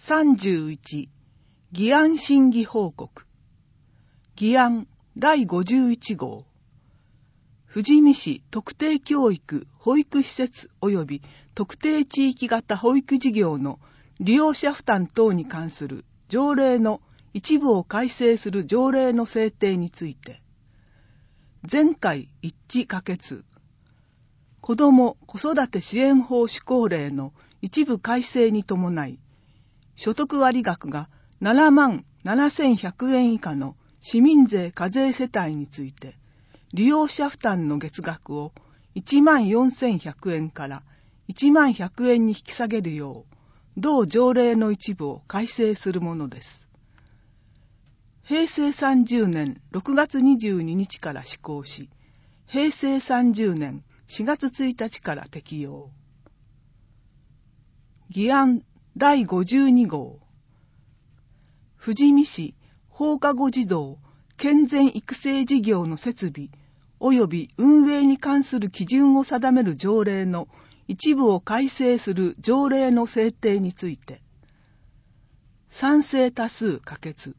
31議案審議報告。議案第51号。富士見市特定教育保育施設及び特定地域型保育事業の利用者負担等に関する条例の一部を改正する条例の制定について、全会一致可決。子ども・子育て支援法施行令の一部改正に伴い、所得割額が77,100円以下の市民税課税世帯について、利用者負担の月額を14,100円から10,100円に引き下げるよう、同条例の一部を改正するものです。平成30年6月22日から施行し、平成30年4月1日から適用。議案第52号。富士見市放課後児童健全育成事業の設備及び運営に関する基準を定める条例の一部を改正する条例の制定について、賛成多数可決。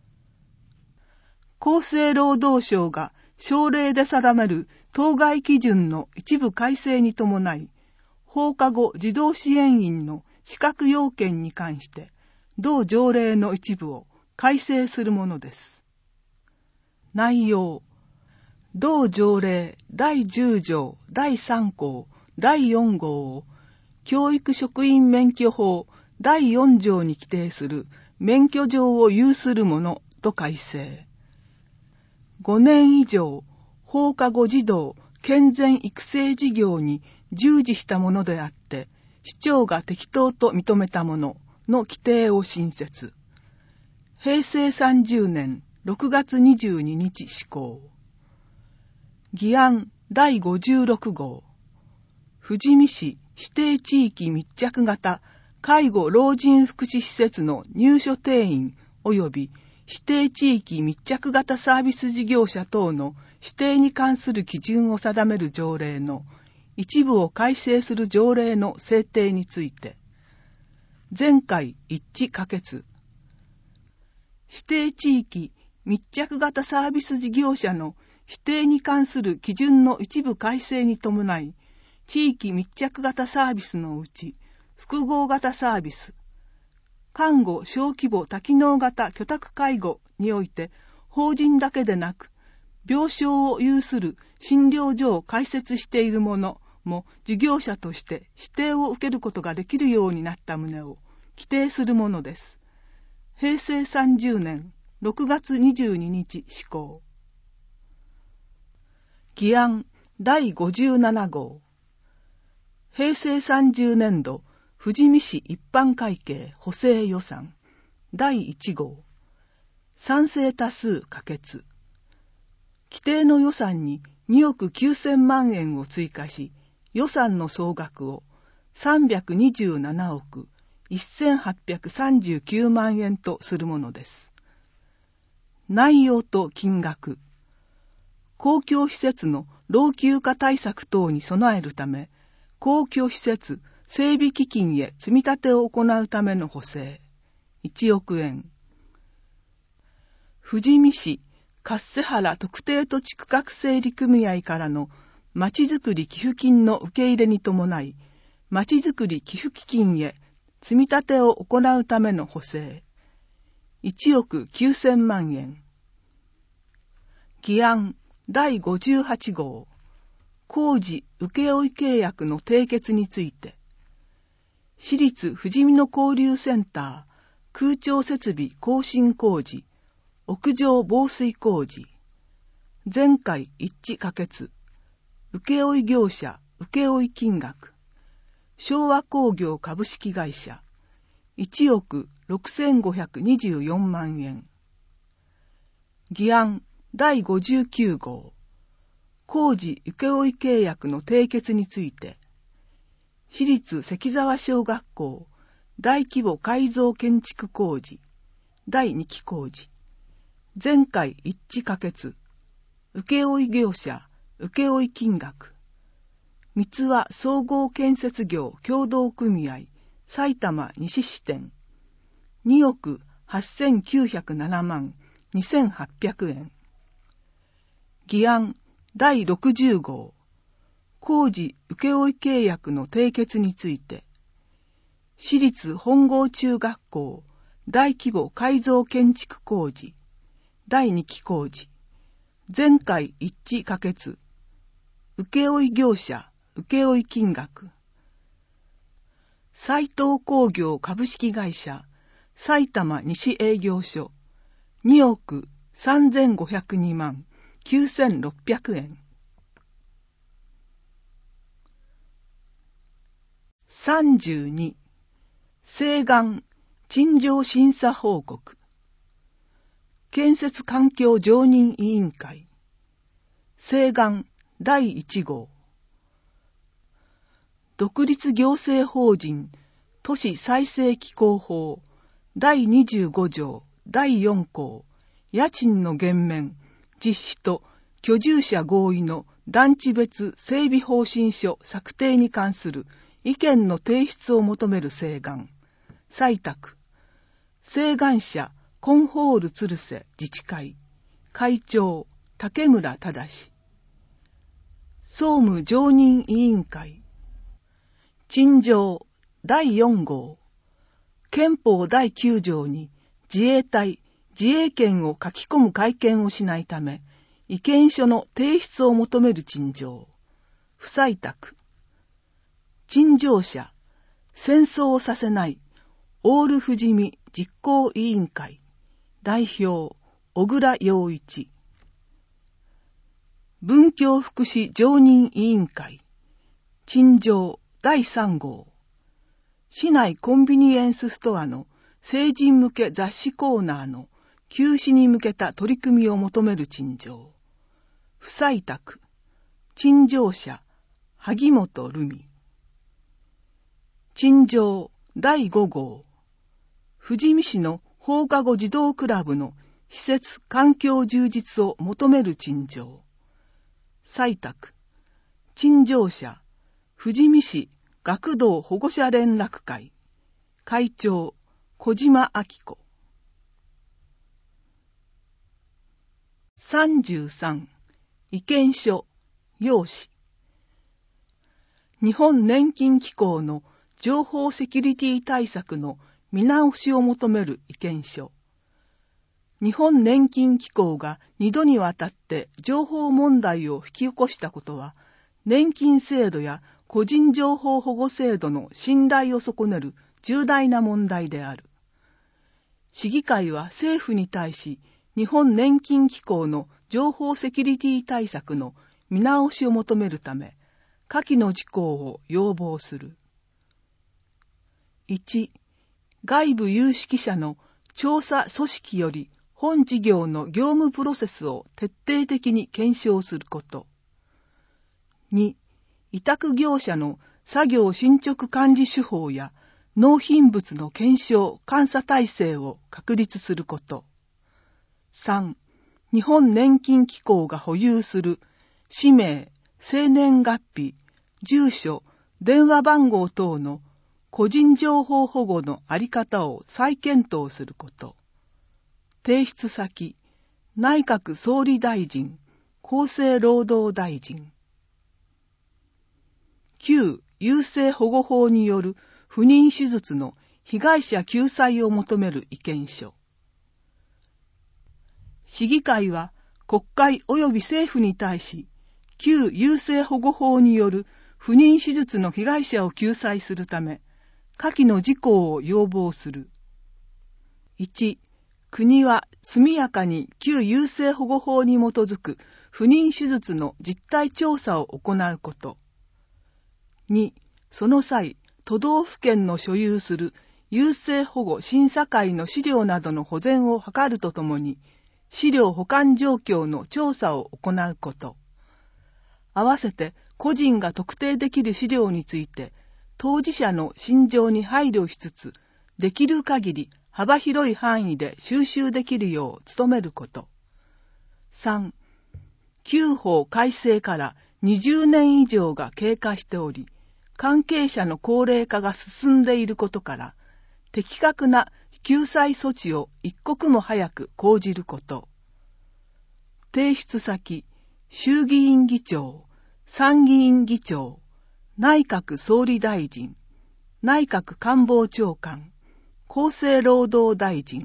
厚生労働省が省令で定める当該基準の一部改正に伴い、放課後児童支援員の資格要件に関して、同条例の一部を改正するものです。内容。同条例第10条第3項第4号を教育職員免許法第4条に規定する免許状を有するものと改正。5年以上放課後児童健全育成事業に従事したものであって市長が適当と認めたものの規定を新設。平成30年6月22日施行。議案第56号。富士見市指定地域密着型介護老人福祉施設の入所定員及び指定地域密着型サービス事業者等の指定に関する基準を定める条例の一部を改正する条例の制定について、全会一致可決。指定地域密着型サービス事業者の指定に関する基準の一部改正に伴い、地域密着型サービスのうち、複合型サービス、看護小規模多機能型居宅介護において、法人だけでなく、病床を有する診療所を開設しているものも事業者として指定を受けることができるようになった旨を規定するものです。平成30年6月22日施行。議案第57号。平成30年度富士見市一般会計補正予算第1号。賛成多数可決。規定の予算に2億9000万円を追加し、予算の総額を327億1839万円とするものです。内容と金額。公共施設の老朽化対策等に備えるため、公共施設整備基金へ積み立てを行うための補正、1億円。富士見市勝瀬原特定土地区画整理組合からのまちづくり寄付金の受け入れに伴い、まちづくり寄付基金へ積み立てを行うための補正、1億9000万円。議案第58号。工事請負契約の締結について、市立富士見野交流センター空調設備更新工事、屋上防水工事、全会一致可決。請負業者請負金額、昭和工業株式会社、1億6524万円。議案第59号。工事請負契約の締結について、市立関沢小学校大規模改造建築工事第2期工事、全会一致可決。請負業者請負金額、三ツ輪総合建設業協同組合埼玉西支店、 2億8907万2800円。議案第60号、工事請負契約の締結について、私立本郷中学校大規模改造建築工事第2期工事、全会一致可決、請負業者請負金額、斉藤工業株式会社埼玉西営業所2億3502万9600円。32、請願陳情審査報告。建設環境常任委員会請願第1号。独立行政法人都市再生機構法第25条第4項、家賃の減免、実施と居住者合意の団地別整備方針書策定に関する意見の提出を求める請願。採択。請願者コンホール鶴瀬自治会会長竹村忠。総務常任委員会陳情第4号。憲法第9条に自衛隊自衛権を書き込む改憲をしないため、意見書の提出を求める陳情。不採択。陳情者、戦争をさせないオール富士見実行委員会代表小倉洋一。文教福祉常任委員会陳情第3号。市内コンビニエンスストアの成人向け雑誌コーナーの休止に向けた取り組みを求める陳情。不採択。陳情者、萩本留美。陳情第5号。富士見市の放課後児童クラブの施設環境充実を求める陳情。採択。陳情者、富士見市学童保護者連絡会会長小島明子。33、意見書要旨。日本年金機構の情報セキュリティ対策の見直しを求める意見書。日本年金機構が2度にわたって情報問題を引き起こしたことは、年金制度や個人情報保護制度の信頼を損ねる重大な問題である。市議会は政府に対し、日本年金機構の情報セキュリティ対策の見直しを求めるため、下記の事項を要望する。1、外部有識者の調査組織より本事業の業務プロセスを徹底的に検証すること。2、委託業者の作業進捗管理手法や納品物の検証・監査体制を確立すること。3、日本年金機構が保有する氏名、生年月日、住所、電話番号等の個人情報保護の在り方を再検討すること。提出先、内閣総理大臣、厚生労働大臣。旧優生保護法による不妊手術の被害者救済を求める意見書。市議会は国会及び政府に対し、旧優生保護法による不妊手術の被害者を救済するため、下記の事項を要望する。1、国は速やかに旧優生保護法に基づく不妊手術の実態調査を行うこと。2、その際、都道府県の所有する優生保護審査会の資料などの保全を図るとともに、資料保管状況の調査を行うこと。合わせて個人が特定できる資料について、当事者の心情に配慮しつつ、できる限り幅広い範囲で収集できるよう努めること。3、旧法改正から20年以上が経過しており、関係者の高齢化が進んでいることから、的確な救済措置を一刻も早く講じること。提出先、衆議院議長、参議院議長、内閣総理大臣、内閣官房長官、厚生労働大臣。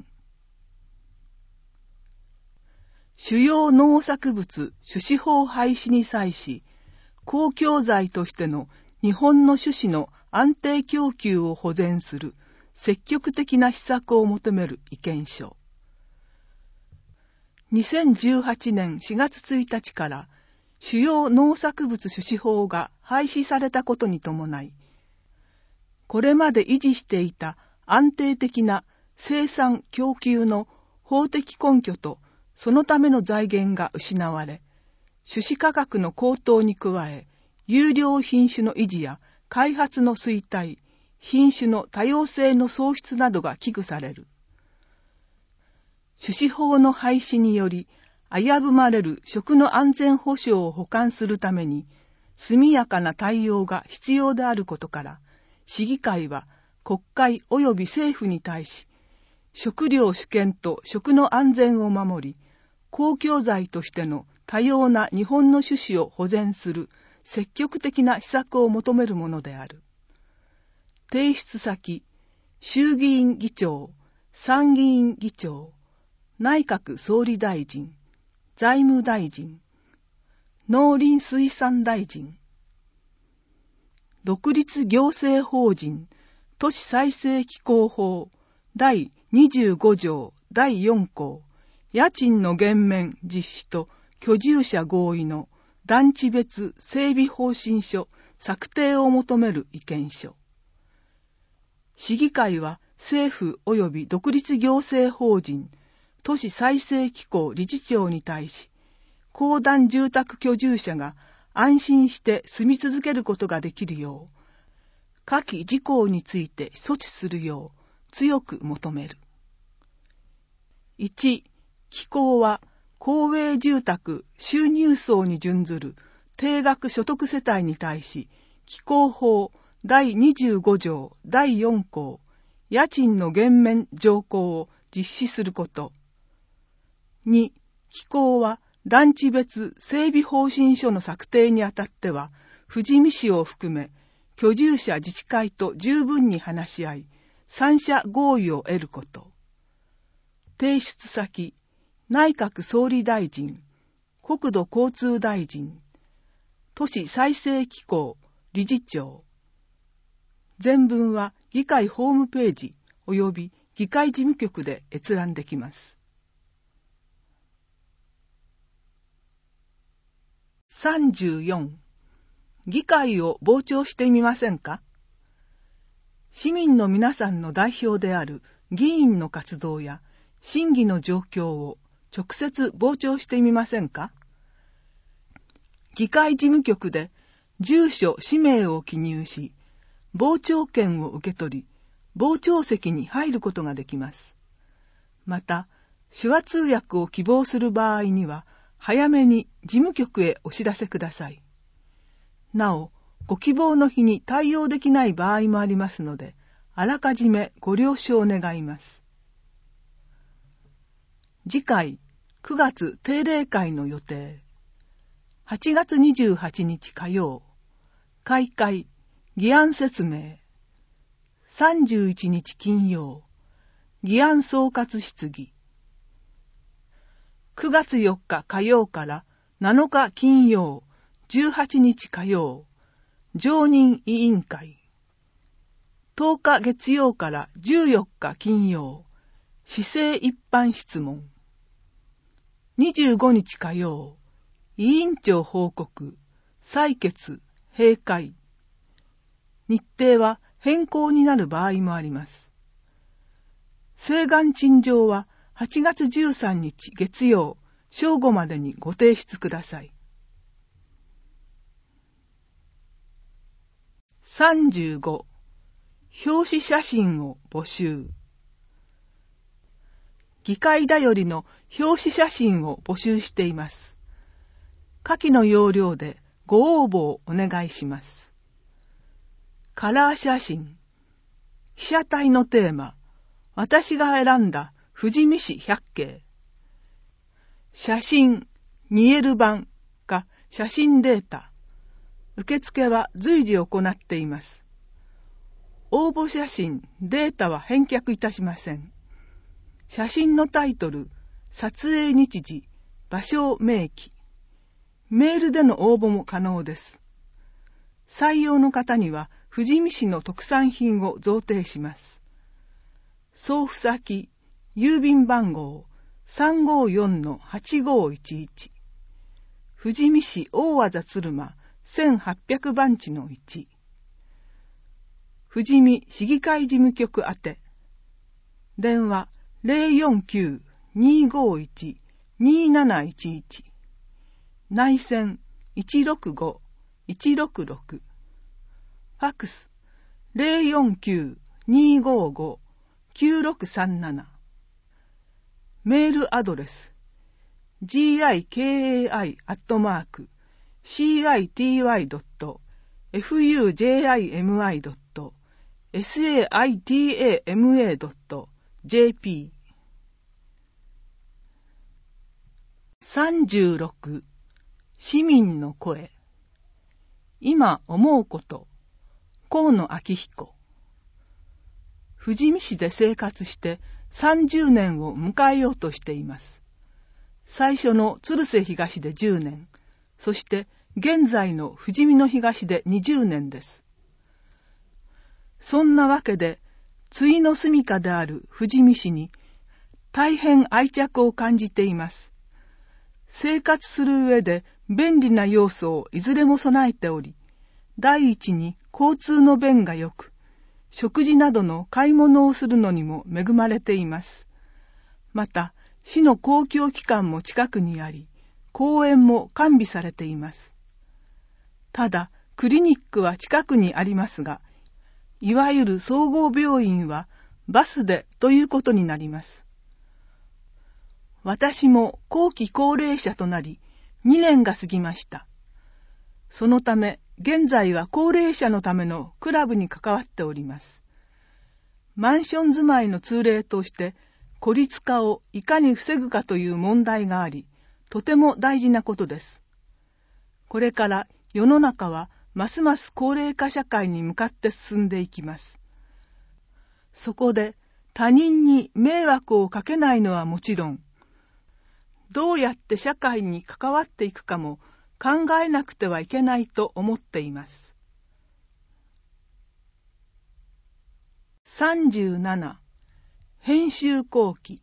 主要農作物種子法廃止に際し、公共財としての日本の種子の安定供給を保全する積極的な施策を求める意見書。2018年4月1日から主要農作物種子法が廃止されたことに伴い、これまで維持していた安定的な生産供給の法的根拠とそのための財源が失われ、種子価格の高騰に加え、優良品種の維持や開発の衰退、品種の多様性の喪失などが危惧される。種子法の廃止により、危ぶまれる食の安全保障を補完するために、速やかな対応が必要であることから、市議会は国会及び政府に対し、食料主権と食の安全を守り、公共財としての多様な日本の種子を保全する積極的な施策を求めるものである。提出先、衆議院議長、参議院議長、内閣総理大臣、財務大臣、農林水産大臣、独立行政法人都市再生機構法第25条第4項家賃の減免実施と居住者合意の団地別整備方針書策定を求める意見書。市議会は政府及び独立行政法人都市再生機構理事長に対し、公団住宅居住者が安心して住み続けることができるよう、下記事項について措置するよう強く求める。1、機構は公営住宅収入層に準ずる定額所得世帯に対し、機構法第25条第4項家賃の減免条項を実施すること。2、機構は団地別整備方針書の策定にあたっては、富士見市を含め、居住者自治会と十分に話し合い、三者合意を得ること。提出先、内閣総理大臣、国土交通大臣、都市再生機構理事長。全文は議会ホームページ及び議会事務局で閲覧できます。34. 議会を傍聴してみませんか？市民の皆さんの代表である議員の活動や審議の状況を直接傍聴してみませんか？議会事務局で住所・氏名を記入し、傍聴券を受け取り、傍聴席に入ることができます。また、手話通訳を希望する場合には、早めに事務局へお知らせください。なお、ご希望の日に対応できない場合もありますので、あらかじめご了承願います。次回、9月定例会の予定。8月28日火曜、開会、議案説明。31日金曜、議案総括質疑。9月4日火曜から7日金曜、18日火曜、常任委員会。10日月曜から14日金曜、市政一般質問。25日火曜、委員長報告、採決、閉会。日程は変更になる場合もあります。請願陳情は8月13日月曜正午までにご提出ください。35. 表紙写真を募集。議会だよりの表紙写真を募集しています。下記の要領でご応募をお願いします。カラー写真、被写体のテーマ、 私が選んだ富士見市百景。写真、2L 版か写真データ。受付は随時行っています。応募写真、データは返却いたしません。写真のタイトル、撮影日時、場所明記。メールでの応募も可能です。採用の方には富士見市の特産品を贈呈します。送付先、郵便番号 354-8511 富士見市大和田鶴間1800番地の1富士見市議会事務局宛て電話 049-251-2711 内線 165-166 ファックス 049-255-9637 メールアドレス giki.fujimi.saitama.jp 36市民の声今思うこと河野昭彦富士見市で生活して30年を迎えようとしています。最初の鶴瀬東で10年、そして現在の富士見の東で20年です。そんなわけで、対の住処である富士見市に大変愛着を感じています。生活する上で便利な要素をいずれも備えており、第一に交通の便が良く、食事などの買い物をするのにも恵まれています。また、市の公共機関も近くにあり、公園も完備されています。ただ、クリニックは近くにありますが、いわゆる総合病院はバスでということになります。私も後期高齢者となり、2年が過ぎました。そのため、現在は高齢者のためのクラブに関わっております。マンション住まいの通例として、孤立化をいかに防ぐかという問題があり、とても大事なことです。これから世の中はますます高齢化社会に向かって進んでいきます。そこで他人に迷惑をかけないのはもちろん、どうやって社会に関わっていくかも考えなくてはいけないと思っています。37編集後期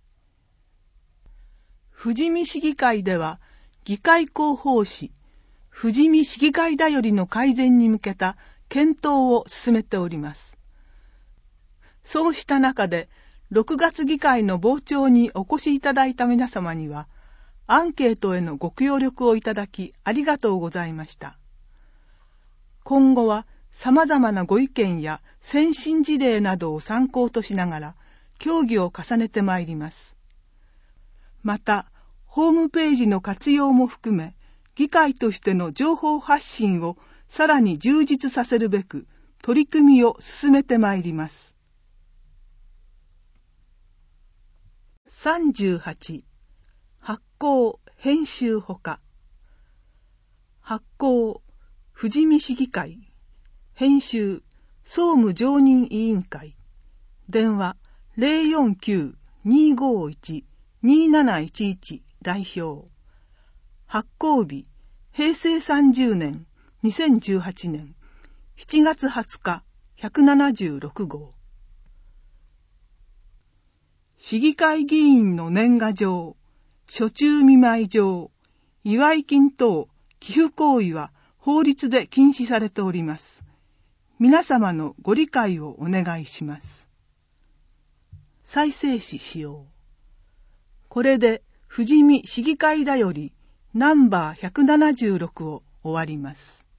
富士見市議会では議会広報誌富士見市議会だよりの改善に向けた検討を進めております。そうした中で6月議会の傍聴にお越しいただいた皆様にはアンケートへのご協力をいただきありがとうございました。今後は様々なご意見や先進事例などを参考としながら協議を重ねてまいります。また、ホームページの活用も含め、議会としての情報発信をさらに充実させるべく、取り組みを進めてまいります。38発行編集ほか発行富士見市議会編集総務常任委員会電話 049-251-2711 代表発行日平成30年2018年7月20日176号市議会議員の年賀状暑中見舞い状祝い金等寄付行為は法律で禁止されております。皆様のご理解をお願いします。再生紙使用。これで富士見市議会だよりナンバー176を終わります。